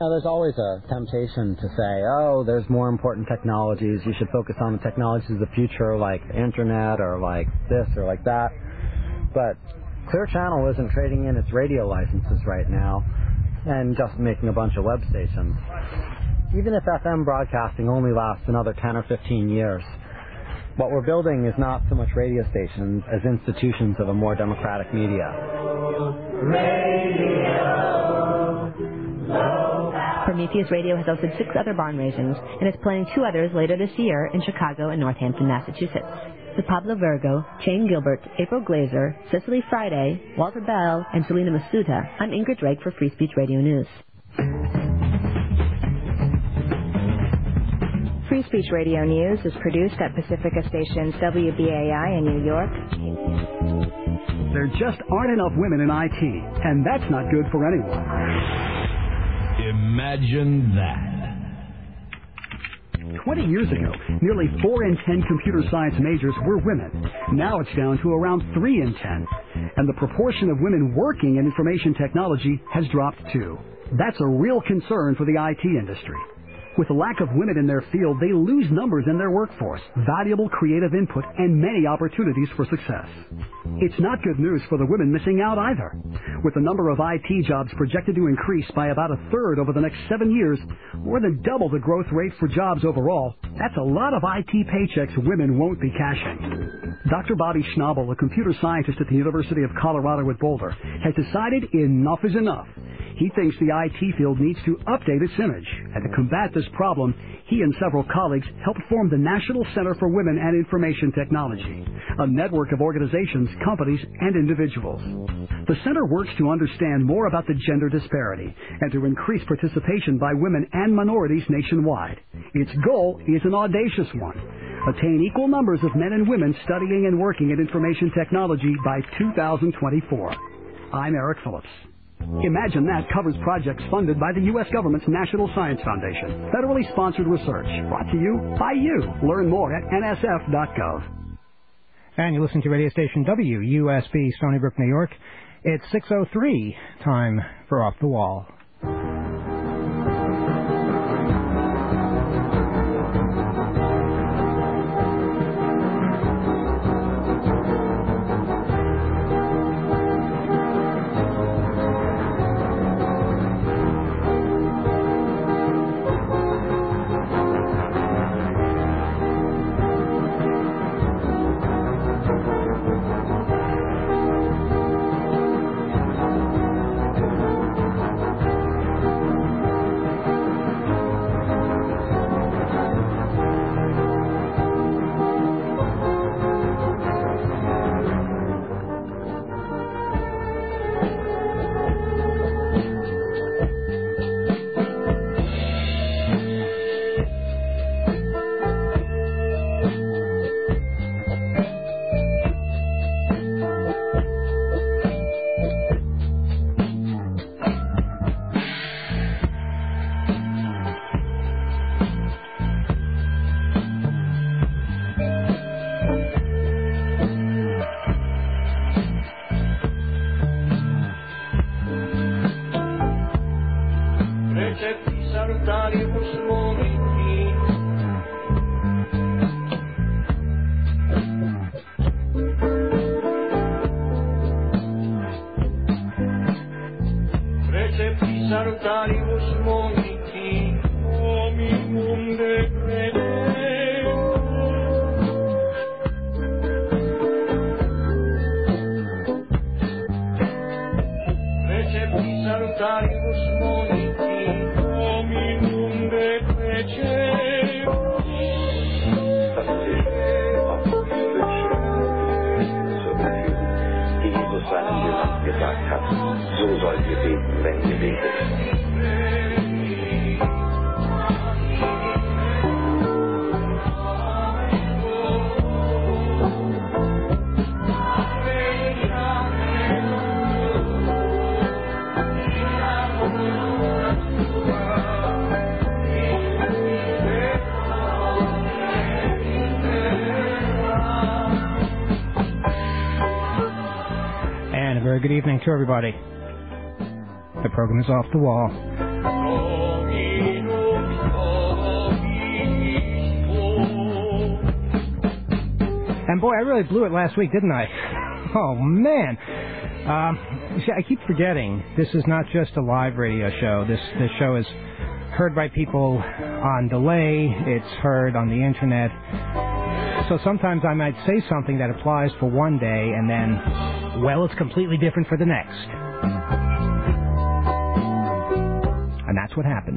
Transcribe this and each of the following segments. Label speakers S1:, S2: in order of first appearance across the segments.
S1: There's always a temptation to say, oh, there's more important technologies. You should focus on the technologies of the future, like the internet or like this or like that. But Clear Channel isn't trading in its radio licenses right now and just making a bunch of web stations. Even if FM broadcasting only lasts another 10 or 15 years, what we're building is not so much radio stations as institutions of a more democratic media.
S2: Prometheus Radio has hosted 6 other barn raisins and is planning 2 others later this year in Chicago and Northampton, Massachusetts. With Pablo Virgo, Shane Gilbert, April Glazer, Cicely Friday, Walter Bell, and Selena Masuta, I'm Ingrid Drake for Free Speech Radio News.
S3: Free Speech Radio News is produced at Pacifica Stations WBAI in New York.
S4: There just aren't enough women in IT, and that's not good for anyone.
S5: Imagine that.
S4: 20 years ago, nearly 4 in 10 computer science majors were women. Now it's down to around 3 in 10. And the proportion of women working in information technology has dropped too. That's a real concern for the IT industry. With the lack of women in their field, they lose numbers in their workforce, valuable creative input, and many opportunities for success. It's not good news for the women missing out either. With the number of IT jobs projected to increase by about a third over the next 7 years, more than double the growth rate for jobs overall, that's a lot of IT paychecks women won't be cashing. Dr. Bobby Schnabel, a computer scientist at the University of Colorado at Boulder, has decided enough is enough. He thinks the IT field needs to update its image. And to combat this problem, he and several colleagues helped form the National Center for Women and Information Technology, a network of organizations, companies, and individuals. The center works to understand more about the gender disparity and to increase participation by women and minorities nationwide. Its goal is an audacious one: attain equal numbers of men and women studying and working in information technology by 2024. I'm Eric Phillips. Imagine That covers projects funded by the U.S. government's National Science Foundation. Federally sponsored research. Brought to you by you. Learn more at nsf.gov.
S6: And you listen to radio station WUSB, Stony Brook, New York. It's 6:03, time for Off the Wall. Good evening to everybody. The program is Off the Wall. boy, I really blew it last week, didn't I? Oh, man. See, I keep forgetting this is not just a live radio show. This show is heard by people on delay. It's heard on the Internet. So sometimes I might say something that applies for one day, and then, well, it's completely different for the next. And that's what happened.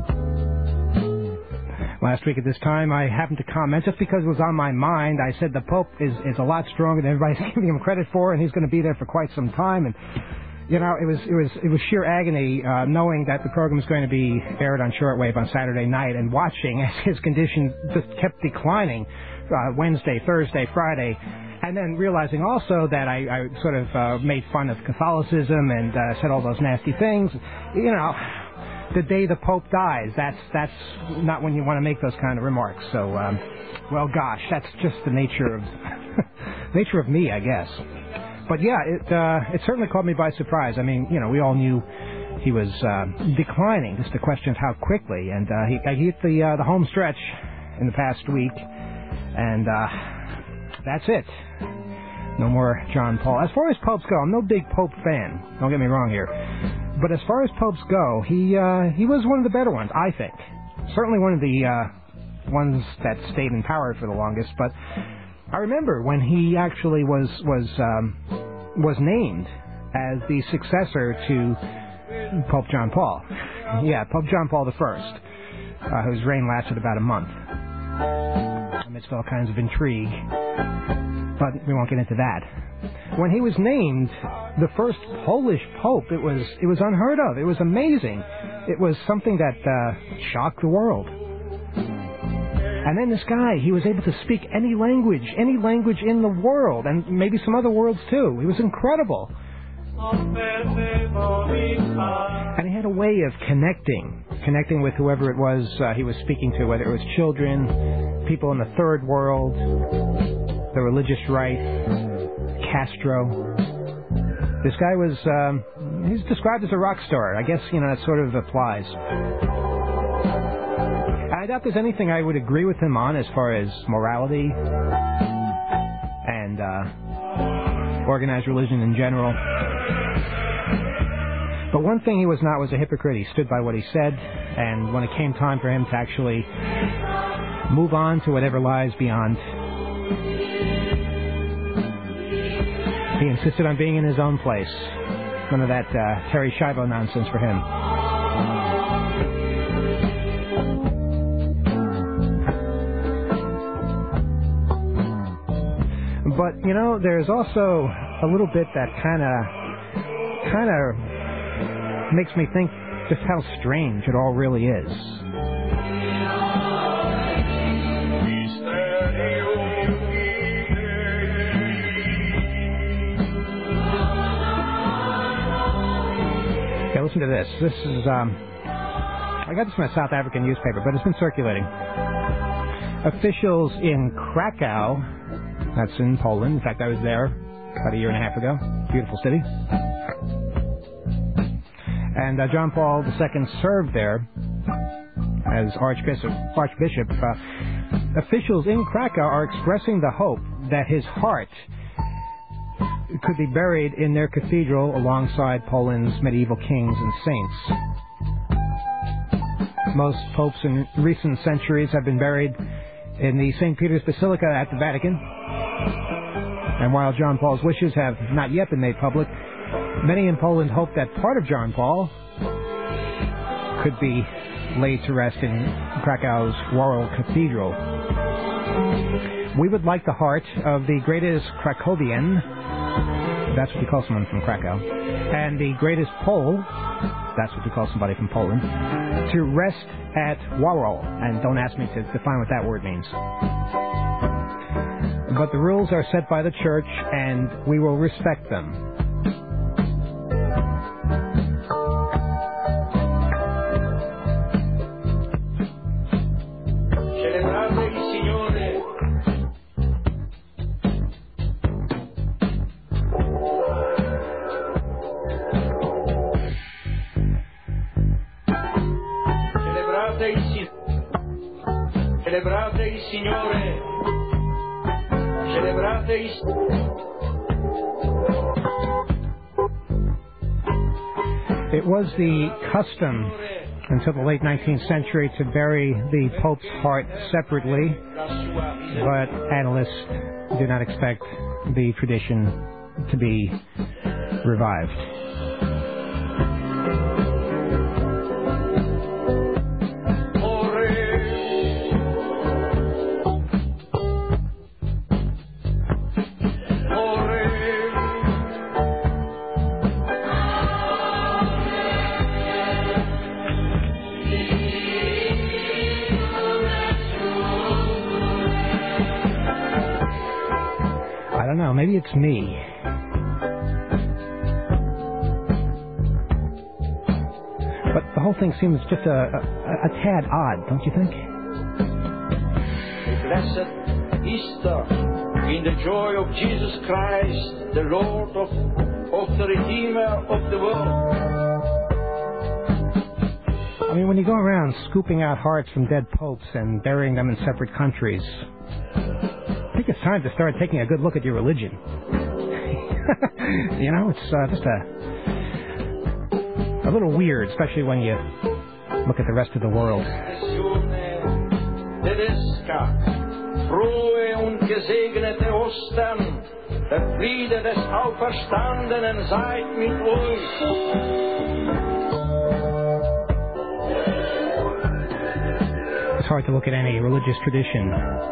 S6: Last week at this time, I happened to comment, just because it was on my mind, I said the Pope is a lot stronger than everybody's giving him credit for, and he's going to be there for quite some time. And, you know, it was sheer agony knowing that the program was going to be aired on shortwave on Saturday night and watching as his condition just kept declining Wednesday, Thursday, Friday. And then realizing also that I sort of made fun of Catholicism and said all those nasty things. You know, the day the Pope dies, that's not when you want to make those kind of remarks. So, well, gosh, that's just the nature of me, I guess. But yeah, it certainly caught me by surprise. I mean, you know, we all knew he was declining. Just a question of how quickly. And I hit the home stretch in the past week, and that's it. No more John Paul. As far as popes go, I'm no big Pope fan. Don't get me wrong here. But as far as popes go, he was one of the better ones, I think. Certainly one of the ones that stayed in power for the longest. But I remember when he actually was named as the successor to Pope John Paul. Yeah, Pope John Paul I, whose reign lasted about a month, amidst all kinds of intrigue. But we won't get into that. When he was named the first Polish Pope, it was unheard of. It was amazing. It was something that shocked the world. And then this guy, he was able to speak any language in the world, and maybe some other worlds too. He was incredible. And he had a way of connecting with whoever it was he was speaking to, whether it was children, people in the third world, the religious right, Castro. This guy was, he's described as a rock star. I guess, you know, that sort of applies. I doubt there's anything I would agree with him on as far as morality and organized religion in general. But one thing he was not was a hypocrite. He stood by what he said, and when it came time for him to actually move on to whatever lies beyond, he insisted on being in his own place. None of that Terry Schiavo nonsense for him. But, you know, there's also a little bit that kind of makes me think just how strange it all really is. Okay, listen to this. This is, I got this from a South African newspaper, but it's been circulating. Officials in Krakow, that's in Poland. In fact, I was there about a year and a half ago. Beautiful city. And John Paul II served there as Archbishop. Officials in Krakow are expressing the hope that his heart could be buried in their cathedral alongside Poland's medieval kings and saints. Most popes in recent centuries have been buried in the St. Peter's Basilica at the Vatican. And while John Paul's wishes have not yet been made public, many in Poland hope that part of John Paul could be laid to rest in Krakow's Royal Cathedral. We would like the heart of the greatest Krakowian, that's what you call someone from Krakow, and the greatest Pole, that's what you call somebody from Poland, to rest at Warol. And don't ask me to define what that word means. But the rules are set by the Church, and we will respect them. It was the custom until the late 19th century to bury the Pope's heart separately, but analysts do not expect the tradition to be revived. I don't know, maybe it's me. But the whole thing seems just a tad odd, don't you think?
S5: Blessed Easter, in the joy of Jesus Christ, the Lord of the Redeemer of the world.
S6: I mean, when you go around scooping out hearts from dead popes and burying them in separate countries, I think it's time to start taking a good look at your religion. You know, it's just a little weird, especially when you look at the rest of the world.
S5: Frohe und gesegnete Ostern, der Friede des Auferstandenen seid mit euch.
S6: It's hard to look at any religious tradition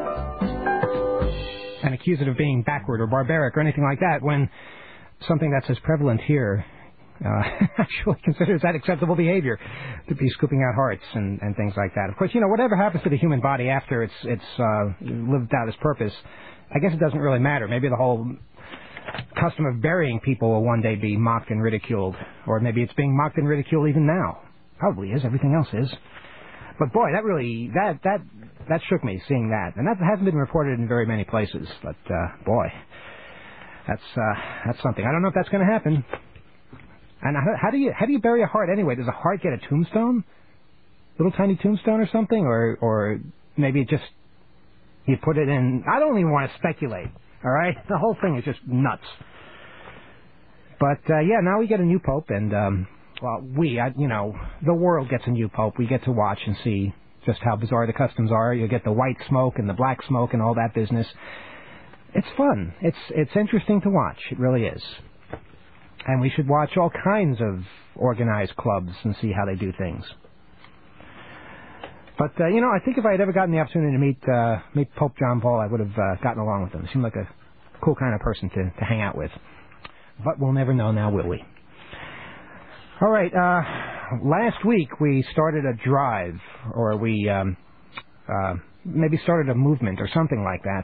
S6: and accuse it of being backward or barbaric or anything like that when something that's as prevalent here actually considers that acceptable behavior, to be scooping out hearts and things like that. Of course, you know, whatever happens to the human body after it's lived out its purpose, I guess it doesn't really matter. Maybe the whole custom of burying people will one day be mocked and ridiculed, or maybe it's being mocked and ridiculed even now. Probably is. Everything else is. But boy, that really that shook me, seeing that, and that hasn't been reported in very many places. But boy, that's something. I don't know if that's going to happen. And how do you bury a heart anyway? Does a heart get a tombstone, little tiny tombstone or something, or maybe it just you put it in? I don't even want to speculate. All right, the whole thing is just nuts. But yeah, now we get a new pope, and well, the world gets a new pope. We get to watch and see just how bizarre the customs are. You get the white smoke and the black smoke and all that business. It's fun. It's interesting to watch. It really is. And we should watch all kinds of organized clubs and see how they do things. But, I think if I had ever gotten the opportunity to meet Pope John Paul, I would have gotten along with him. He seemed like a cool kind of person to hang out with. But we'll never know now, will we? All right, last week we started a drive, or we maybe started a movement or something like that.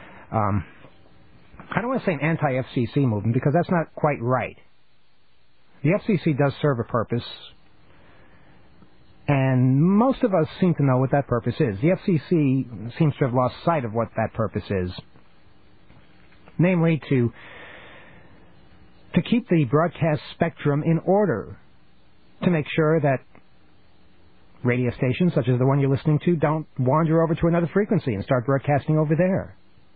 S6: I don't want to say an anti-FCC movement, because that's not quite right. The FCC does serve a purpose, and most of us seem to know what that purpose is. The FCC seems to have lost sight of what that purpose is, namely to keep the broadcast spectrum in order, to make sure that radio stations, such as the one you're listening to, don't wander over to another frequency and start broadcasting over there.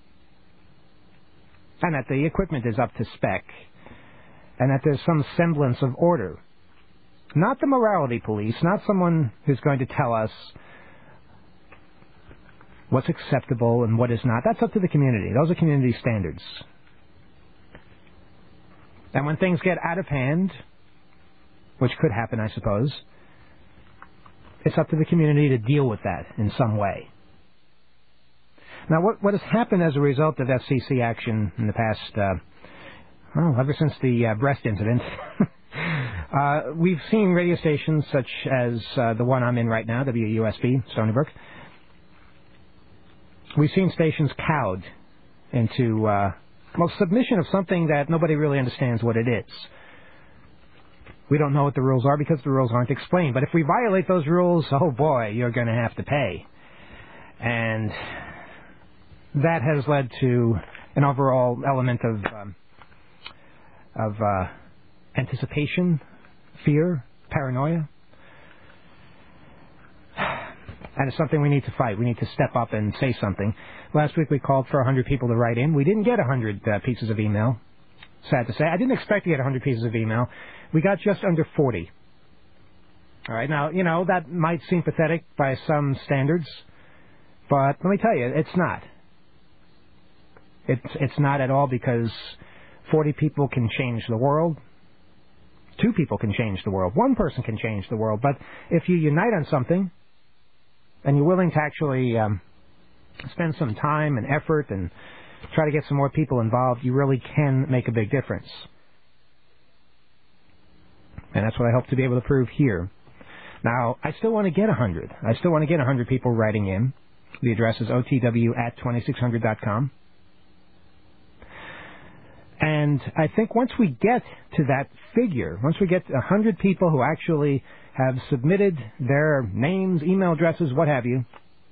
S6: And that the equipment is up to spec, and that there's some semblance of order. Not the morality police, not someone who's going to tell us what's acceptable and what is not. That's up to the community. Those are community standards. And when things get out of hand, which could happen, I suppose, it's up to the community to deal with that in some way. Now, what has happened as a result of FCC action in the past, ever since the breast incident, we've seen radio stations such as the one I'm in right now, WUSB, Stony Brook. We've seen stations cowed into, submission of something that nobody really understands what it is. We don't know what the rules are because the rules aren't explained. But if we violate those rules, oh boy, you're going to have to pay. And that has led to an overall element of anticipation, fear, paranoia. And it's something we need to fight. We need to step up and say something. Last week we called for 100 people to write in. We didn't get 100 pieces of email. Sad to say. I didn't expect to get 100 pieces of email. We got just under 40. All right, now, that might seem pathetic by some standards, but let me tell you, it's not. It's not at all, because 40 people can change the world. 2 people can change the world. 1 person can change the world. But if you unite on something and you're willing to actually spend some time and effort and try to get some more people involved, you really can make a big difference. And that's what I hope to be able to prove here. Now, I still want to get 100. I still want to get 100 people writing in. The address is otw@2600.com. And I think once we get to that figure, once we get 100 people who actually have submitted their names, email addresses, what have you,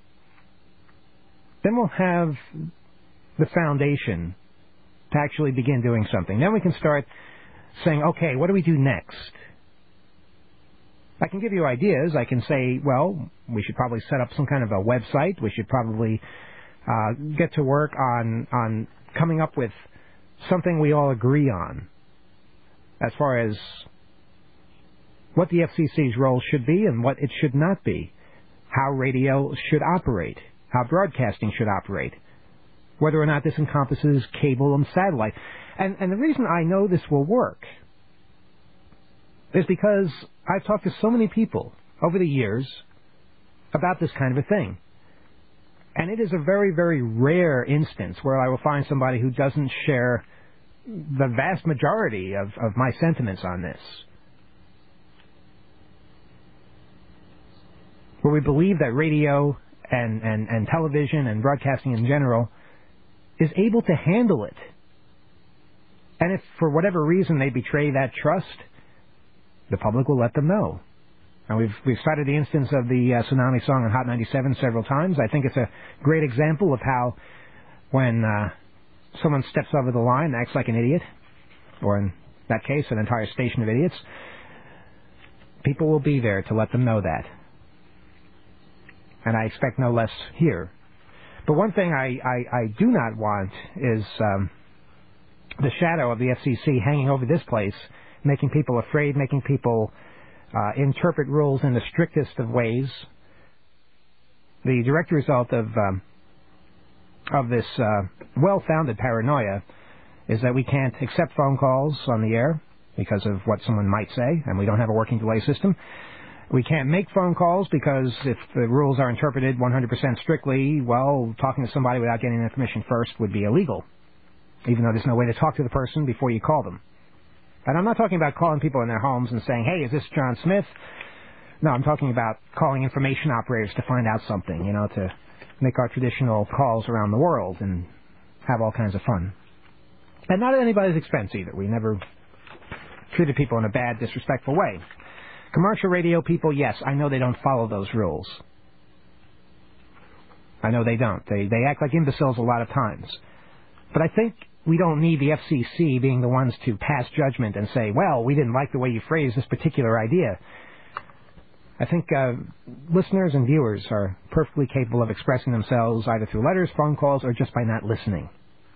S6: then we'll have the foundation to actually begin doing something. Then we can start saying, okay, what do we do next? I can give you ideas. I can say, well, we should probably set up some kind of a website. We should probably get to work on coming up with something we all agree on as far as what the FCC's role should be and what it should not be, how radio should operate, how broadcasting should operate, whether or not this encompasses cable and satellite. And the reason I know this will work is because I've talked to so many people over the years about this kind of a thing. And it is a very, very rare instance where I will find somebody who doesn't share the vast majority of my sentiments on this. Where we believe that radio and television and broadcasting in general is able to handle it. And if for whatever reason they betray that trust, the public will let them know. And we've cited the instance of the Tsunami song on Hot 97 several times. I think it's a great example of how when someone steps over the line and acts like an idiot, or in that case, an entire station of idiots, people will be there to let them know that. And I expect no less here. But one thing I do not want is the shadow of the FCC hanging over this place, making people afraid, making people interpret rules in the strictest of ways. The direct result of this well-founded paranoia is that we can't accept phone calls on the air because of what someone might say, and we don't have a working delay system. We can't make phone calls because if the rules are interpreted 100% strictly, well, talking to somebody without getting their permission first would be illegal, even though there's no way to talk to the person before you call them. And I'm not talking about calling people in their homes and saying, hey, is this John Smith? No, I'm talking about calling information operators to find out something, to make our traditional calls around the world and have all kinds of fun. And not at anybody's expense either. We never treated people in a bad, disrespectful way. Commercial radio people, yes, I know they don't follow those rules. I know they don't. They act like imbeciles a lot of times. But I think we don't need the FCC being the ones to pass judgment and say, well, we didn't like the way you phrased this particular idea. I think listeners and viewers are perfectly capable of expressing themselves either through letters, phone calls, or just by not listening.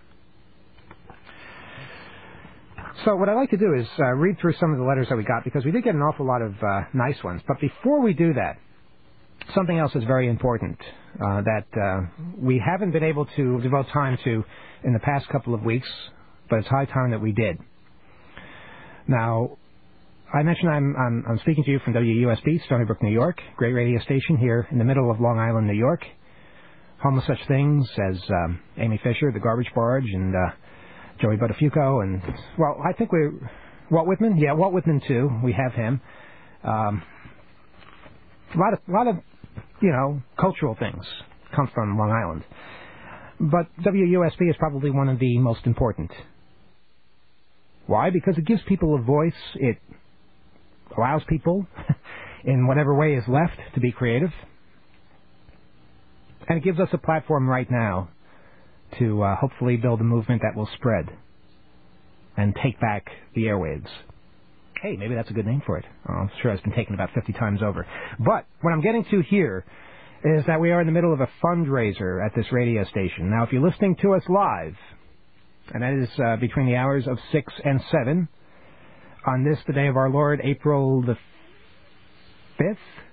S6: So what I'd like to do is read through some of the letters that we got, because we did get an awful lot of nice ones. But before we do that, something else is very important that we haven't been able to devote time to in the past couple of weeks, but it's high time that we did. Now, I mentioned I'm speaking to you from WUSB, Stony Brook, New York, great radio station here in the middle of Long Island, New York. Home of such things as Amy Fisher, The Garbage Barge, and Joey Buttafuoco, and, well, I think Walt Whitman? Yeah, Walt Whitman, too. We have him. A lot of, cultural things come from Long Island. But WUSB is probably one of the most important. Why? Because it gives people a voice. It allows people, in whatever way is left, to be creative. And it gives us a platform right now to hopefully build a movement that will spread and take back the airwaves. Hey, maybe that's a good name for it. Oh, I'm sure it's been taken about 50 times over. But what I'm getting to here is that we are in the middle of a fundraiser at this radio station. Now, if you're listening to us live, and that is between the hours of 6 and 7, on this, the day of our Lord, April the 5th.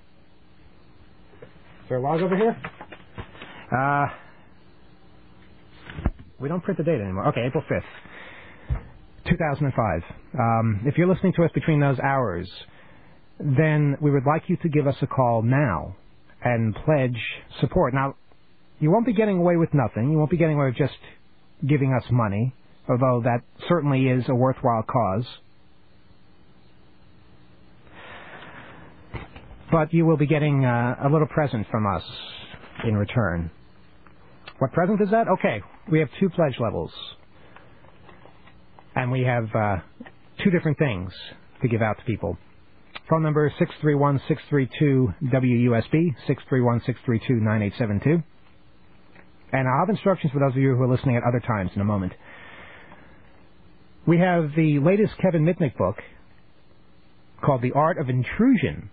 S6: Is there a log over here? We don't print the date anymore. Okay, April 5th, 2005. If you're listening to us between those hours, then we would like you to give us a call now and pledge support. Now, you won't be getting away with nothing. You won't be getting away with just giving us money, although that certainly is a worthwhile cause. But you will be getting a little present from us in return. What present is that? Okay, we have 2 pledge levels. And we have 2 different things to give out to people. Phone number is 631-632-WUSB, 631-632-9872. And I'll have instructions for those of you who are listening at other times in a moment. We have the latest Kevin Mitnick book called The Art of Intrusion.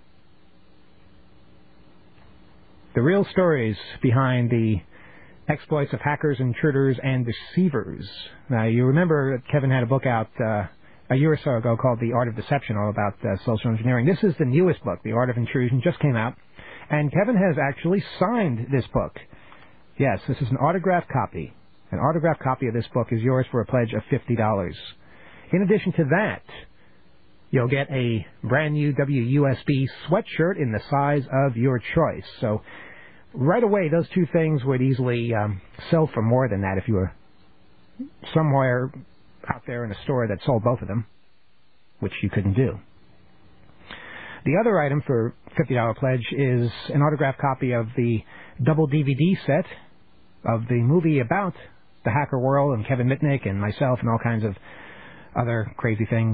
S6: The real stories behind the exploits of hackers, intruders, and deceivers. Now, you remember that Kevin had a book out a year or so ago called The Art of Deception, all about social engineering. This is the newest book, The Art of Intrusion, just came out. And Kevin has actually signed this book. Yes, this is an autographed copy. An autographed copy of this book is yours for a pledge of $50. In addition to that, you'll get a brand new WUSB sweatshirt in the size of your choice. So right away, those 2 things would easily sell for more than that if you were somewhere out there in a store that sold both of them, which you couldn't do. The other item for $50 pledge is an autographed copy of the double DVD set of the movie about the hacker world and Kevin Mitnick and myself and all kinds of other crazy things.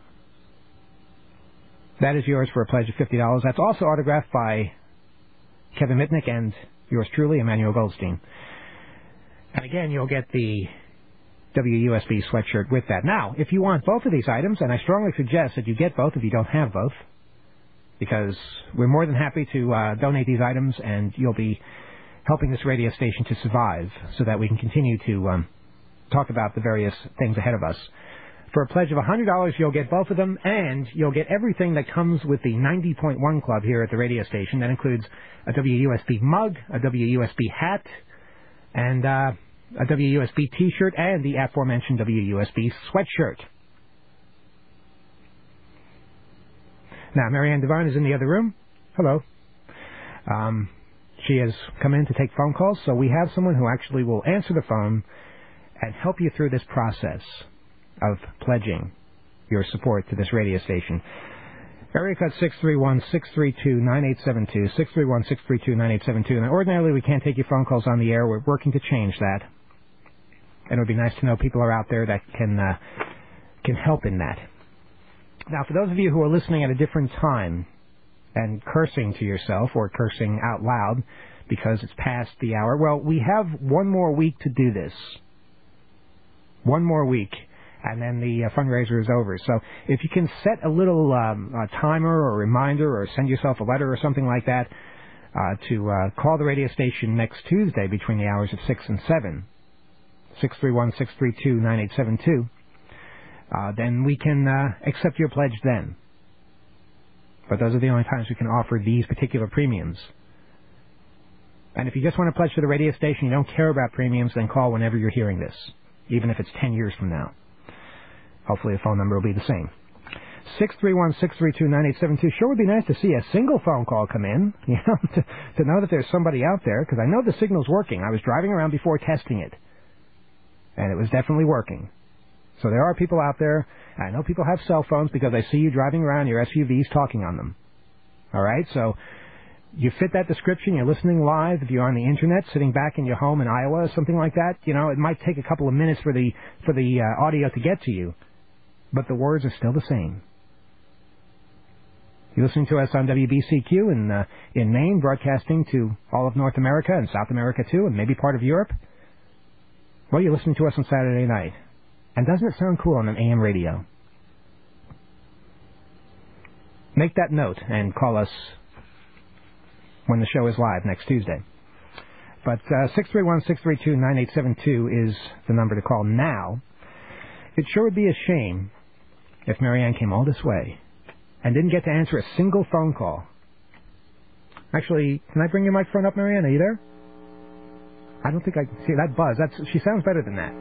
S6: That is yours for a pledge of $50. That's also autographed by Kevin Mitnick and yours truly, Emmanuel Goldstein. And again, you'll get the WUSB sweatshirt with that. Now, if you want both of these items, and I strongly suggest that you get both if you don't have both, because we're more than happy to donate these items, and you'll be helping this radio station to survive so that we can continue to talk about the various things ahead of us. For a pledge of $100, you'll get both of them, and you'll get everything that comes with the 90.1 Club here at the radio station. That includes a WUSB mug, a WUSB hat, and a WUSB T-shirt, and the aforementioned WUSB sweatshirt. Now, Marianne Devine is in the other room. Hello. She has come in to take phone calls, so we have someone who actually will answer the phone and help you through this process of pledging your support to this radio station. Area code 631-632-9872, 631-632-9872. Now, ordinarily, we can't take your phone calls on the air. We're working to change that. And it would be nice to know people are out there that can help in that. Now, for those of you who are listening at a different time and cursing to yourself or cursing out loud because it's past the hour, well, we have one more week to do this. One more week, and then the fundraiser is over. So if you can set a little timer or reminder or send yourself a letter or something like that to call the radio station next Tuesday between the hours of 6 and 7, 631-632-9872, then we can accept your pledge then. But those are the only times we can offer these particular premiums. And if you just want to pledge to the radio station, you don't care about premiums, then call whenever you're hearing this, even if it's 10 years from now. Hopefully the phone number will be the same. 631-632-9872. Sure would be nice to see a single phone call come in, you know, to know that there's somebody out there, because I know the signal's working. I was driving around before testing it, and it was definitely working. So there are people out there. I know people have cell phones because I see you driving around your SUVs talking on them. All right? So you fit that description. You're listening live. If you're on the Internet, sitting back in your home in Iowa or something like that, you know, it might take a couple of minutes for the audio to get to you. But the words are still the same. You're listening to us on WBCQ in Maine, broadcasting to all of North America and South America too, and maybe part of Europe. Well, you're listening to us on Saturday night. And doesn't it sound cool on an AM radio? Make that note and call us when the show is live next Tuesday. But 631-632-9872 is the number to call now. It sure would be a shame if Marianne came all this way and didn't get to answer a single phone call. Actually, can I bring your microphone up, Marianne? Are you there? I don't think I can see that buzz. She sounds better than that.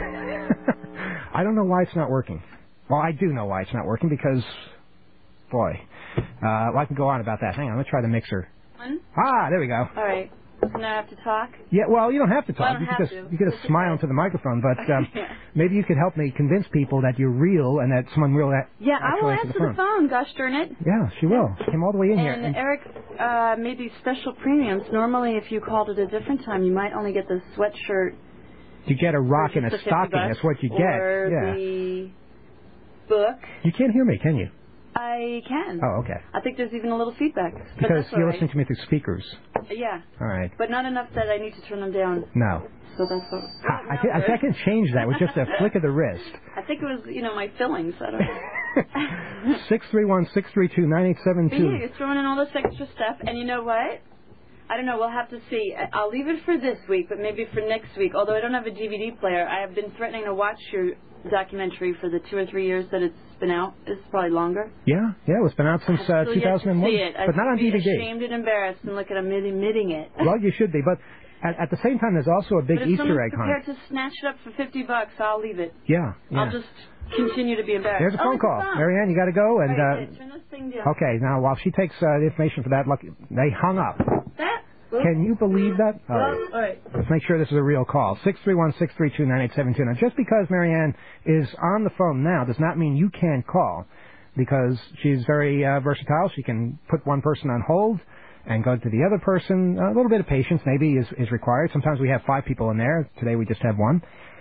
S6: I don't know why it's not working. Well, I do know why it's not working because, boy, I can go on about that. Hang on, let's try the mixer. There we go.
S7: All right. So now I have to talk?
S6: Yeah, well, you don't have to talk.
S7: Well,
S6: you could just smile into the microphone, but maybe you could help me convince people that you're real and that someone real that
S7: I will answer the phone. Gosh darn it.
S6: Yeah, she will. She came all the way in here.
S7: And Eric made these special premiums. Normally, if you called at a different time, you might only get the sweatshirt.
S6: You get a rock and a stocking. That's what you get.
S7: Or the book.
S6: You can't hear me, can you?
S7: I can.
S6: Oh, okay.
S7: I think there's even a little feedback.
S6: Because you're listening to me through speakers.
S7: Yeah.
S6: All right.
S7: But not enough that I need to turn them down.
S6: No.
S7: So that's what...
S6: I can change that with just a flick of the wrist.
S7: I think it was, my fillings. I don't know.
S6: 631-632-9872.
S7: But yeah, you're throwing in all this extra stuff, and you know what? I don't know. We'll have to see. I'll leave it for this week, but maybe for next week. Although I don't have a DVD player, I have been threatening to watch your documentary for the 2 or 3 years that it's been out. It's probably longer.
S6: Yeah, it's been out since 2001.
S7: See it.
S6: But not on DVD.
S7: Ashamed and embarrassed and look at I'm admitting it.
S6: Well, you should be, but at the same time, there's also a big Easter egg hunt.
S7: If someone's prepared to snatch it up for $50, I'll leave it.
S6: Yeah.
S7: I'll just continue to be embarrassed.
S6: There's a phone call. Marianne, you got to go. And
S7: turn this thing down.
S6: Okay, now while she takes the information for that, they hung up. Can you believe that?
S7: All right.
S6: Let's make sure this is a real call. 631-632-9872. Now, just because Marianne is on the phone now does not mean you can't call, because she's very versatile. She can put one person on hold and go to the other person. A little bit of patience maybe is required. Sometimes we have 5 people in there. Today we just have 1.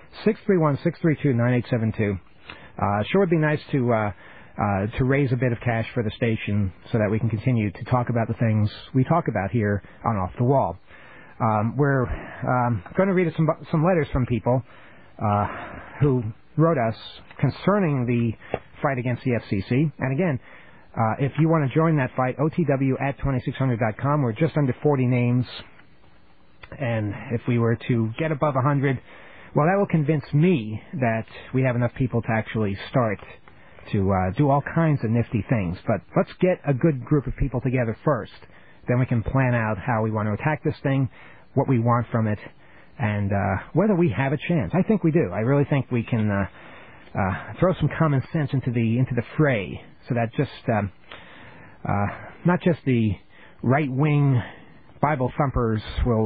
S6: 631-632-9872. Sure would be nice to raise a bit of cash for the station so that we can continue to talk about the things we talk about here on Off the Wall. We're going to read some letters from people who wrote us concerning the fight against the FCC. And again, if you want to join that fight, OTW@2600.com. We're just under 40 names. And if we were to get above 100, well, that will convince me that we have enough people to actually start to do all kinds of nifty things. But let's get a good group of people together first. Then we can plan out how we want to attack this thing, what we want from it, and whether we have a chance. I think we do. I really think we can throw some common sense into the fray, so that just not just the right-wing Bible thumpers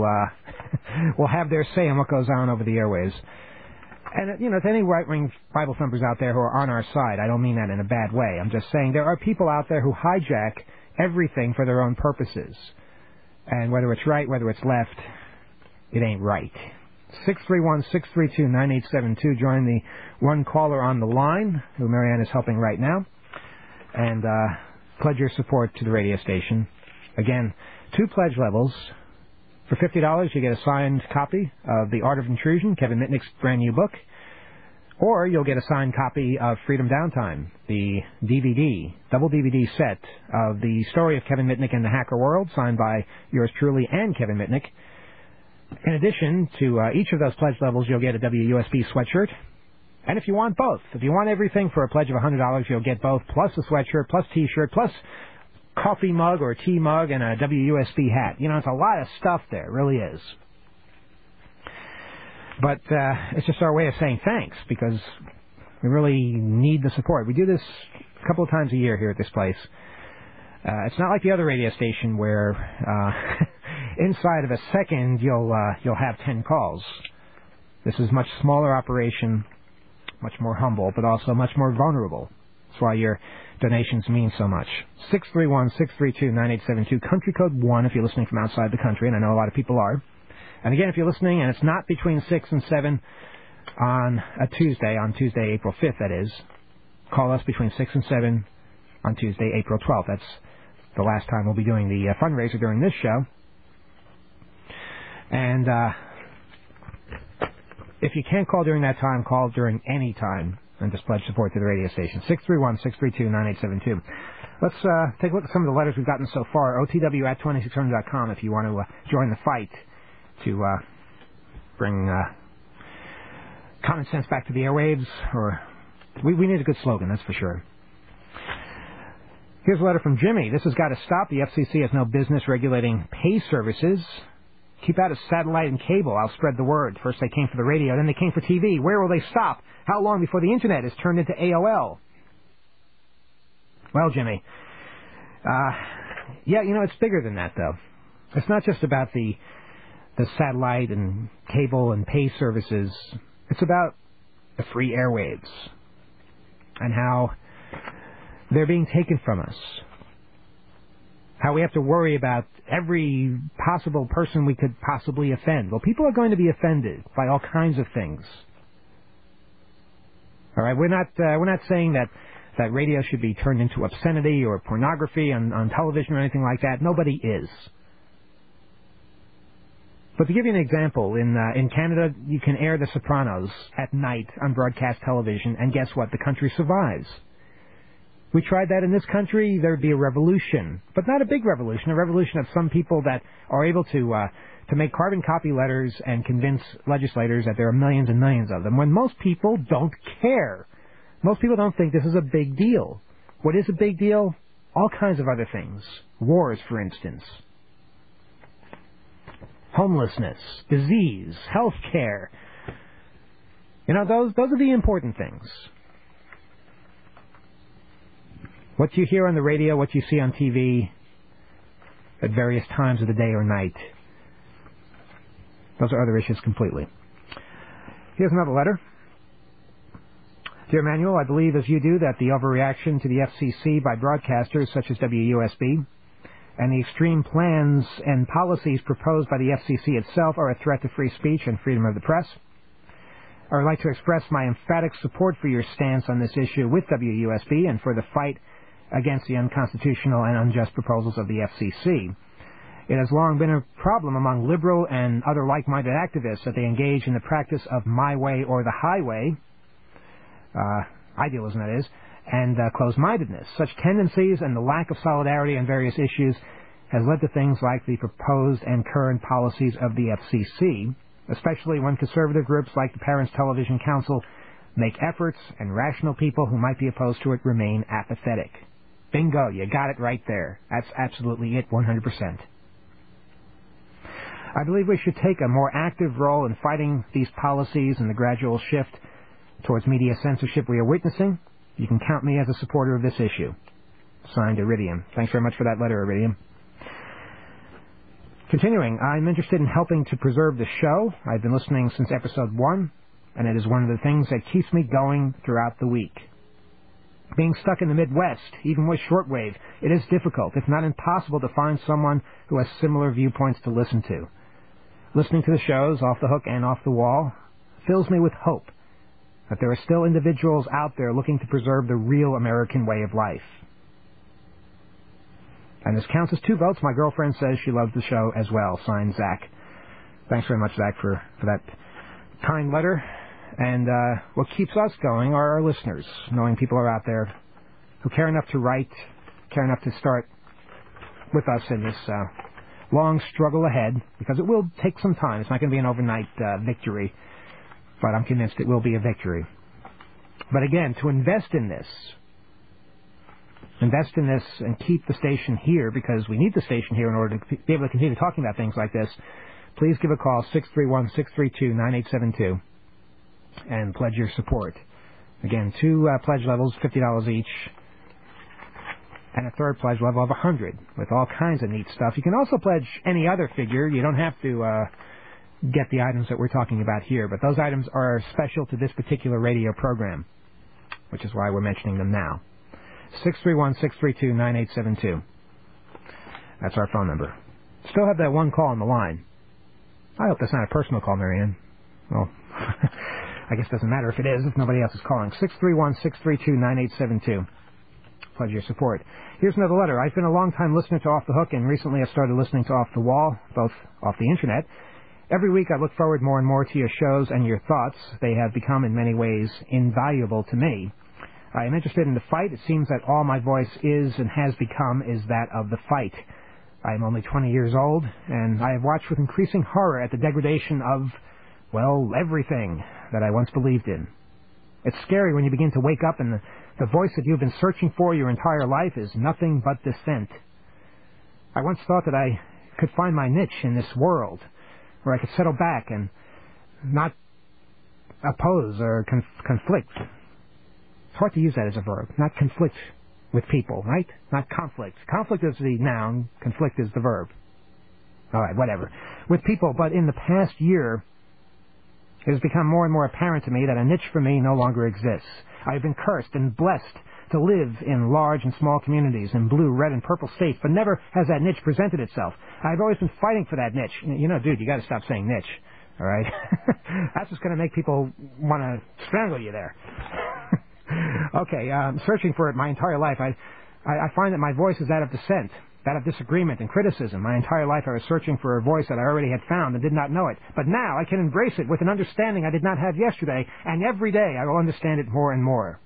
S6: will have their say on what goes on over the airwaves. And, if any right-wing Bible thumpers out there who are on our side, I don't mean that in a bad way. I'm just saying there are people out there who hijack everything for their own purposes. And whether it's right, whether it's left, it ain't right. 631-632-9872. Join the one caller on the line, who Marianne is helping right now. And pledge your support to the radio station. Again, 2 pledge levels. For $50, you get a signed copy of The Art of Intrusion, Kevin Mitnick's brand new book. Or you'll get a signed copy of Freedom Downtime, the DVD, double DVD set of the story of Kevin Mitnick and the hacker world, signed by yours truly and Kevin Mitnick. In addition to each of those pledge levels, you'll get a WUSB sweatshirt. And if you want both, if you want everything for a pledge of $100, you'll get both, plus a sweatshirt, plus T-shirt, plus coffee mug or tea mug, and a WUSB hat. It's a lot of stuff there. It really is. But it's just our way of saying thanks, because we really need the support. We do this a couple of times a year here at this place. It's not like the other radio station where inside of a second you'll have 10 calls. This is a much smaller operation, much more humble, but also much more vulnerable. That's why your donations mean so much. 631-632-9872, country code 1 if you're listening from outside the country, and I know a lot of people are. And again, if you're listening and it's not between 6 and 7 on Tuesday, April 5th, that is, call us between 6 and 7 on Tuesday, April 12th. That's the last time we'll be doing the fundraiser during this show. And if you can't call during that time, call during any time and just pledge support to the radio station. 631-632-9872. Let's take a look at some of the letters we've gotten so far. OTW at 2600.com if you want to join the fight to bring common sense back to the airwaves. Or we need a good slogan, that's for sure. Here's a letter from Jimmy. This has got to stop. The FCC has no business regulating pay services. Keep out of satellite and cable. I'll spread the word. First they came for the radio, then they came for TV. Where will they stop? How long before the Internet is turned into AOL? Well, Jimmy, yeah, it's bigger than that, though. It's not just about the satellite and cable and pay services. It's about the free airwaves and how they're being taken from us. How we have to worry about every possible person we could possibly offend. Well, people are going to be offended by all kinds of things. All right, we're not saying that radio should be turned into obscenity or pornography on television or anything like that. Nobody is. But to give you an example, in Canada, you can air The Sopranos at night on broadcast television, and guess what? The country survives. We tried that in this country, there'd be a revolution. But not a big revolution, a revolution of some people that are able to make carbon copy letters and convince legislators that there are millions and millions of them, when most people don't care. Most people don't think this is a big deal. What is a big deal? All kinds of other things. Wars, for instance. Homelessness, disease, health care. Those are the important things. What you hear on the radio, what you see on TV at various times of the day or night, those are other issues completely. Here's another letter. Dear Manuel, I believe, as you do, that the overreaction to the FCC by broadcasters such as WUSB and the extreme plans and policies proposed by the FCC itself are a threat to free speech and freedom of the press. I would like to express my emphatic support for your stance on this issue with WUSB and for the fight against the unconstitutional and unjust proposals of the FCC. It has long been a problem among liberal and other like-minded activists that they engage in the practice of my way or the highway, idealism that is, and closed-mindedness. Such tendencies and the lack of solidarity on various issues has led to things like the proposed and current policies of the FCC, especially when conservative groups like the Parents Television Council make efforts and rational people who might be opposed to it remain apathetic. Bingo, you got it right there. That's absolutely it, 100%. I believe we should take a more active role in fighting these policies and the gradual shift towards media censorship we are witnessing. You can count me as a supporter of this issue. Signed, Iridium. Thanks very much for that letter, Iridium. Continuing, I'm interested in helping to preserve the show. I've been listening since episode 1, and it is one of the things that keeps me going throughout the week. Being stuck in the Midwest, even with shortwave, it is difficult, if not impossible, to find someone who has similar viewpoints to listen to. Listening to the shows, Off the Hook and Off the Wall, fills me with hope that there are still individuals out there looking to preserve the real American way of life. And this counts as 2 votes. My girlfriend says she loves the show as well. Signed, Zach. Thanks very much, Zach, for that kind letter. And what keeps us going are our listeners, knowing people are out there who care enough to write, care enough to start with us in this long struggle ahead, because it will take some time. It's not going to be an overnight victory, but I'm convinced it will be a victory. But again, to invest in this and keep the station here, because we need the station here in order to be able to continue talking about things like this, please give a call, 631-632-9872, and pledge your support. Again, 2 pledge levels, $50 each, and a third pledge level of $100, with all kinds of neat stuff. You can also pledge any other figure. You don't have to get the items that we're talking about here, but those items are special to this particular radio program, which is why we're mentioning them now. 631-632-9872. That's our phone number. Still have that one call on the line. I hope that's not a personal call, Marianne. Well, I guess it doesn't matter if it is, if nobody else is calling. 631-632-9872. Pledge your support. Here's another letter. I've been a long-time listener to Off the Hook, and recently I started listening to Off the Wall, both off the Internet. Every week I look forward more and more to your shows and your thoughts. They have become, in many ways, invaluable to me. I am interested in the fight. It seems that all my voice is and has become is that of the fight. I am only 20 years old, and I have watched with increasing horror at the degradation of, well, everything that I once believed in. It's scary when you begin to wake up and the voice that you've been searching for your entire life is nothing but dissent. I once thought that I could find my niche in this world, where I could settle back and not oppose or conflict. It's hard to use that as a verb. Not conflict with people, right? Not conflict. Conflict is the noun. Conflict is the verb. All right, whatever. With people, but in the past year, it has become more and more apparent to me that a niche for me no longer exists. I have been cursed and blessed to live in large and small communities in blue, red, and purple states, but never has that niche presented itself. I've always been fighting for that niche. You know, dude, you got to stop saying niche. All right? That's just going to make people want to strangle you there. Okay, searching for it my entire life, I find that my voice is that of dissent, that of disagreement and criticism. My entire life I was searching for a voice that I already had found and did not know it. But now I can embrace it with an understanding I did not have yesterday, and every day I will understand it more and more.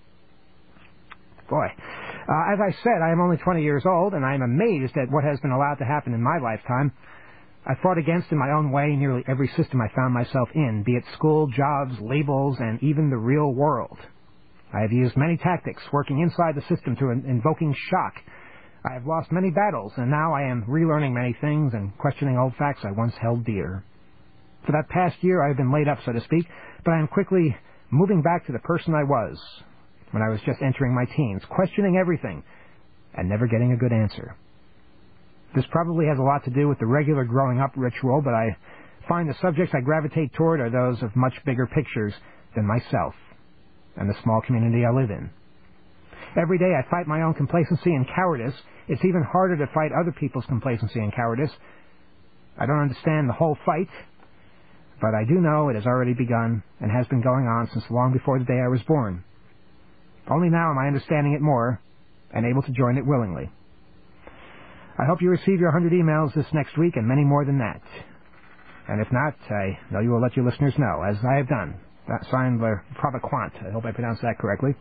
S6: Boy. As I said, I am only 20 years old, and I am amazed at what has been allowed to happen in my lifetime. I fought against in my own way nearly every system I found myself in, be it school, jobs, labels, and even the real world. I have used many tactics, working inside the system to invoking shock. I have lost many battles, and now I am relearning many things and questioning old facts I once held dear. For that past year, I have been laid up, so to speak, but I am quickly moving back to the person I was when I was just entering my teens, questioning everything and never getting a good answer. This probably has a lot to do with the regular growing up ritual, but I find the subjects I gravitate toward are those of much bigger pictures than myself and the small community I live in. Every day I fight my own complacency and cowardice. It's even harder to fight other people's complacency and cowardice. I don't understand the whole fight, but I do know it has already begun and has been going on since long before the day I was born. Only now am I understanding it more and able to join it willingly. I hope you receive your 100 emails this next week and many more than that. And if not, I know you will let your listeners know, as I have done. That's signed by Prabha Quant. I hope I pronounced that correctly.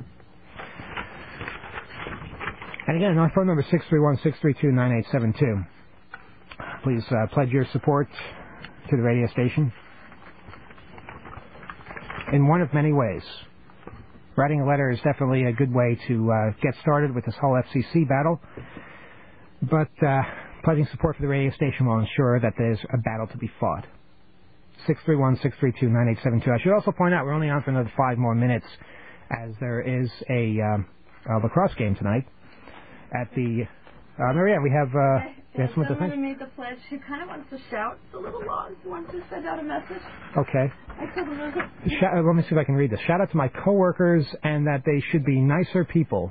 S6: And again, our phone number is 631-632-9872. Please pledge your support to the radio station in one of many ways. Writing a letter is definitely a good way to get started with this whole FCC battle, but pledging support for the radio station will ensure that there's a battle to be fought. 631-632-9872. I should also point out we're only on for another 5 more minutes, as there is a lacrosse game tonight at the... Marianne, we have someone to thank.
S7: Who made the pledge, who kind of wants to shout. It's a little long. Wants to send out a message.
S6: Okay.
S7: I told him
S6: let me see if I can read this. Shout out to my coworkers and that they should be nicer people.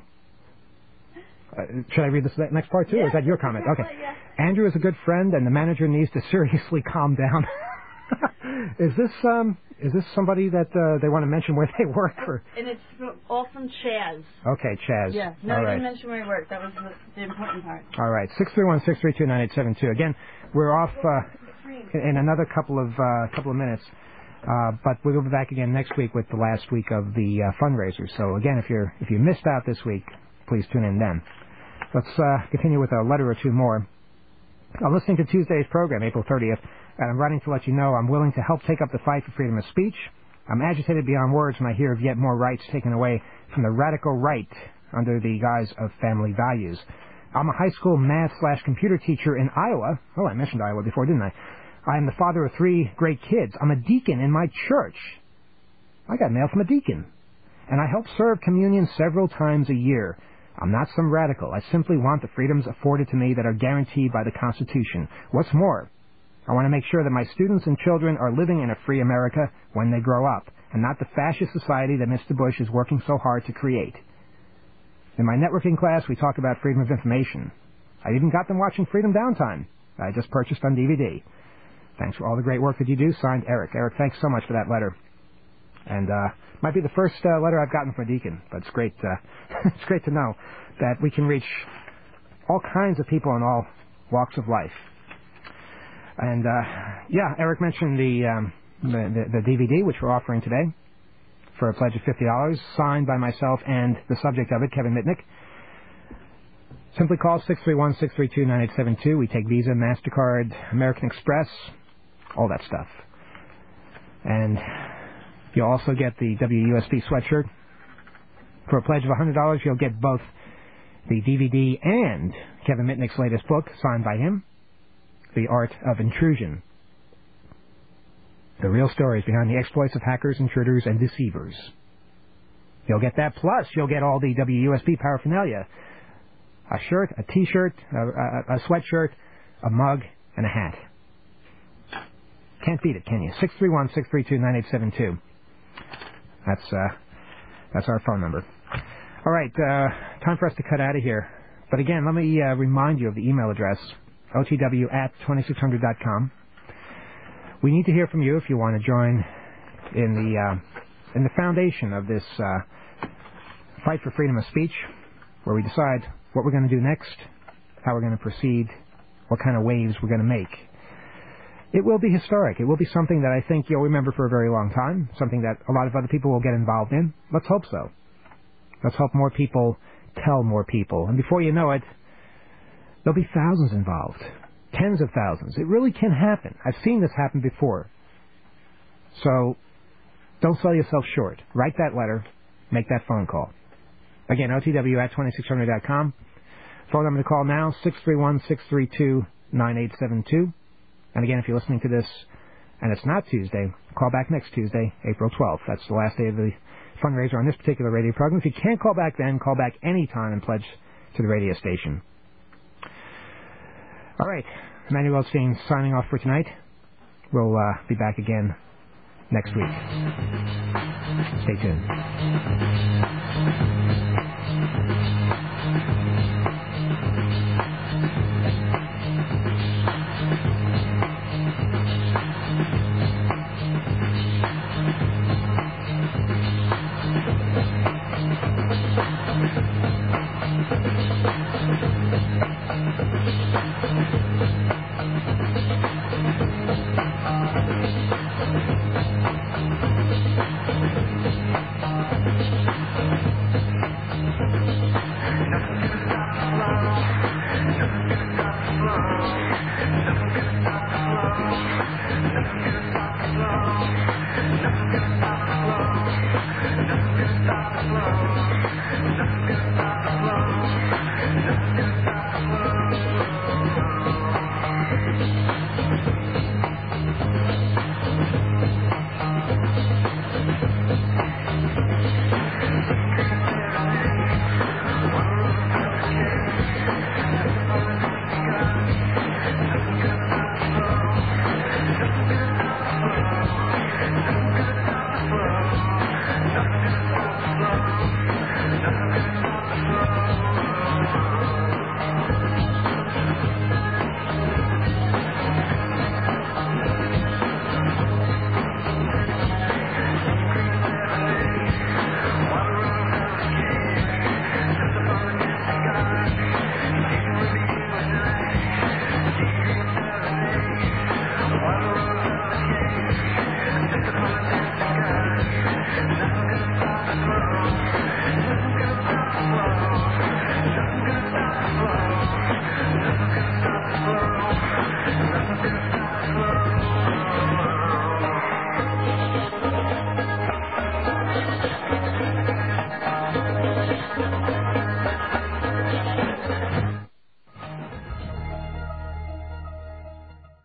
S6: Should I read this next part too, or is that your comment? Okay.
S7: Yeah.
S6: Andrew is a good friend, and the manager needs to seriously calm down. Is this somebody that they want to mention where they work? Or?
S7: And it's all from Chaz.
S6: Okay, Chaz.
S7: Yeah. No,
S6: all
S7: I
S6: right.
S7: didn't mention where he worked. That was the important part.
S6: All right. 631-632-9872. Again, we're off in another couple of minutes, but we'll be back again next week with the last week of the fundraiser. So again, if you missed out this week, please tune in then. Let's continue with a letter or two more. I'm listening to Tuesday's program, April 30th, and I'm writing to let you know I'm willing to help take up the fight for freedom of speech. I'm agitated beyond words when I hear of yet more rights taken away from the radical right under the guise of family values. I'm a high school math/computer teacher in Iowa. Oh, I mentioned Iowa before, didn't I? I am the father of 3 great kids. I'm a deacon in my church. I got mail from a deacon. And I help serve communion several times a year. I'm not some radical. I simply want the freedoms afforded to me that are guaranteed by the Constitution. What's more, I want to make sure that my students and children are living in a free America when they grow up, and not the fascist society that Mr. Bush is working so hard to create. In my networking class, we talk about freedom of information. I even got them watching Freedom Downtime. I just purchased on DVD. Thanks for all the great work that you do. Signed, Eric. Eric, thanks so much for that letter. And might be the first letter I've gotten from a deacon, but it's great. It's great to know that we can reach all kinds of people in all walks of life. And Eric mentioned the DVD which we're offering today. for a pledge of $50, signed by myself and the subject of it, Kevin Mitnick. Simply call 631-632-9872. We take Visa, MasterCard, American Express, all that stuff. And you'll also get the WUSB sweatshirt. For a pledge of $100, you'll get both the DVD and Kevin Mitnick's latest book, signed by him, The Art of Intrusion. The real stories behind the exploits of hackers, intruders, and deceivers. You'll get that, plus you'll get all the WUSB paraphernalia. A shirt, a T-shirt, a sweatshirt, a mug, and a hat. Can't beat it, can you? 631-632-9872. That's our phone number. All right, time for us to cut out of here. But again, let me remind you of the email address, otw@2600.com. We need to hear from you if you want to join in the foundation of this fight for freedom of speech, where we decide what we're going to do next, how we're going to proceed, what kind of waves we're going to make. It will be historic. It will be something that I think you'll remember for a very long time, something that a lot of other people will get involved in. Let's hope so. Let's hope more people tell more people. And before you know it, there'll be thousands involved, tens of thousands. It really can happen. I've seen this happen before. So don't sell yourself short. Write that letter. Make that phone call. Again, OTW@2600.com. Phone number to call now, 631-632-9872. And again, if you're listening to this and it's not Tuesday, call back next Tuesday, April 12th. That's the last day of the fundraiser on this particular radio program. If you can't call back then, call back any time and pledge to the radio station. All right, Emmanuel Goldstein signing off for tonight. We'll be back again next week. Stay tuned.